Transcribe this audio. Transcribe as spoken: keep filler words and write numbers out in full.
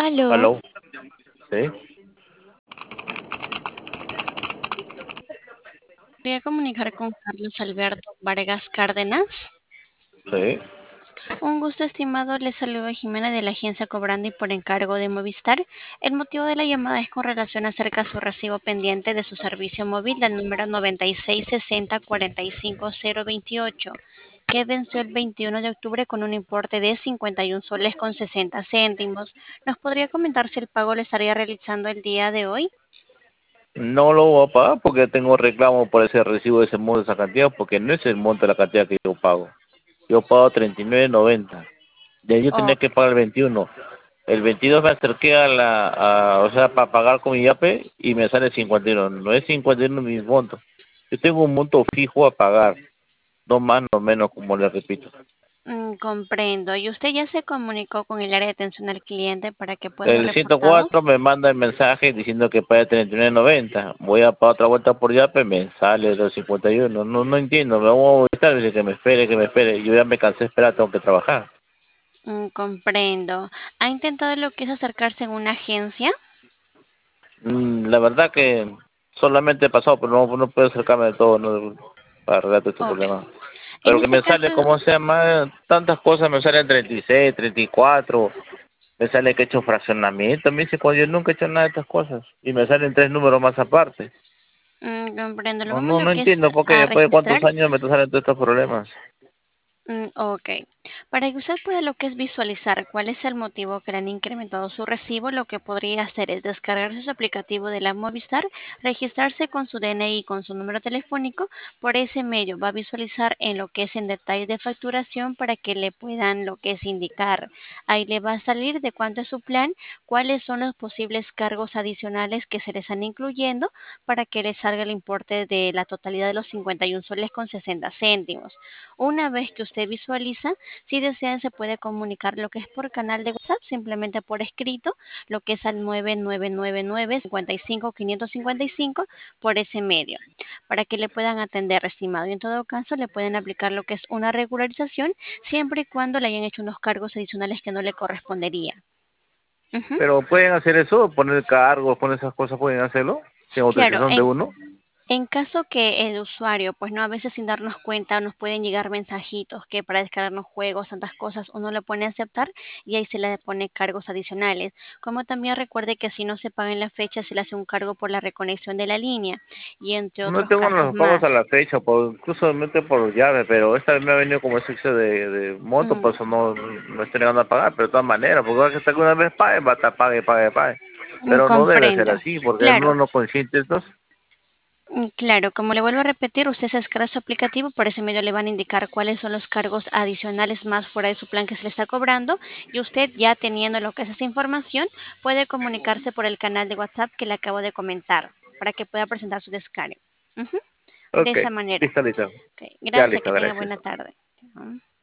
Aló, Aló, sí, voy a comunicar con Carlos Alberto Vargas Cárdenas. sí. Un gusto, estimado. Le saludo Jimena de la agencia Cobrando y por encargo de Movistar. El motivo de la llamada es con relación acerca de su recibo pendiente de su servicio móvil del número noventa y seis sesenta cuarenta y cinco cero veintiocho, que venció el veintiuno de octubre con un importe de cincuenta y un soles con sesenta céntimos. ¿Nos podría comentar si el pago lo estaría realizando el día de hoy? No lo voy a pagar porque tengo reclamo por ese recibo de ese monto, de esa cantidad, porque no es el monto de la cantidad que yo pago. Yo pago treinta y nueve noventa. De ahí yo tenía Ok. que pagar el veintiuno. El veintidós me acerqué a la, a- o sea, para pagar con mi yape y me sale cincuenta y uno. No es cincuenta y uno mi monto. Yo tengo un monto fijo a pagar, no más, no menos, como le repito. Mm, comprendo. ¿Y usted ya se comunicó con el área de atención al cliente para que pueda ser El ciento reportado? cuatro me manda el mensaje diciendo que pague treinta y nueve noventa. Voy a para otra vuelta por Yape, me sale los cincuenta y uno. No, no entiendo, me voy a estar, dice que me espere, que me espere. Yo ya me cansé de esperar, tengo que trabajar. Mm, comprendo. ¿Ha intentado lo que es acercarse en una agencia? Mm, la verdad que solamente he pasado, pero no, no puedo acercarme de todo, no, para arreglar todo este Ok. problema. En Pero que ese me sale, caso, como se llama, tantas cosas, me salen treinta y seis, treinta y cuatro, me sale que he hecho fraccionamiento, me dice, cuando yo nunca he hecho nada de estas cosas, y me salen tres números más aparte. mm, comprendo. Lo No, vamos no, lo no que es entiendo, porque a después de registrar. cuántos años me salen todos estos problemas. Mm, ok. Para que usted pueda lo que es visualizar cuál es el motivo que le han incrementado su recibo, lo que podría hacer es descargarse su aplicativo de la Movistar, registrarse con su D N I y con su número telefónico. Por ese medio va a visualizar en lo que es en detalle de facturación para que le puedan lo que es indicar. Ahí le va a salir de cuánto es su plan, cuáles son los posibles cargos adicionales que se le están incluyendo para que le salga el importe de la totalidad de los cincuenta y un soles con sesenta céntimos. Una vez que usted visualiza, si desean se puede comunicar lo que es por canal de WhatsApp, simplemente por escrito, lo que es al nueve nueve nueve nueve cincuenta y cinco quinientos cincuenta y cinco por ese medio, para que le puedan atender, estimado. Y en todo caso le pueden aplicar lo que es una regularización, siempre y cuando le hayan hecho unos cargos adicionales que no le correspondería. Ujú. Pero pueden hacer eso, poner cargos, poner esas cosas, pueden hacerlo, sin Claro, autorización de en, uno. En caso que el usuario, pues no, a veces sin darnos cuenta nos pueden llegar mensajitos que para descargarnos juegos, tantas cosas, uno le pone a aceptar y ahí se le pone cargos adicionales. Como también recuerde que si no se paga en la fecha se le hace un cargo por la reconexión de la línea y entre No otros tengo casos los pagos a más. la fecha, por, incluso me meten por llave, pero esta vez me ha venido como exceso de, de monto, por Mm, eso no, no estoy llegando a pagar, pero de todas maneras, porque ahora que hasta que una vez pague, va a estar pague, pague, pague. mm, Pero no debe ser comprendo. así, porque Claro, uno no consciente, entonces. mm, claro, como le vuelvo a repetir, usted se descarga su aplicativo, por ese medio le van a indicar cuáles son los cargos adicionales más fuera de su plan que se le está cobrando y usted ya teniendo lo que es esa información puede comunicarse por el canal de WhatsApp que le acabo de comentar para que pueda presentar su descargo. Ujú. De Ok, esa manera. listo, listo. Ok, Ya gracias, que listo, tenga gracias. buena tarde. Ujú.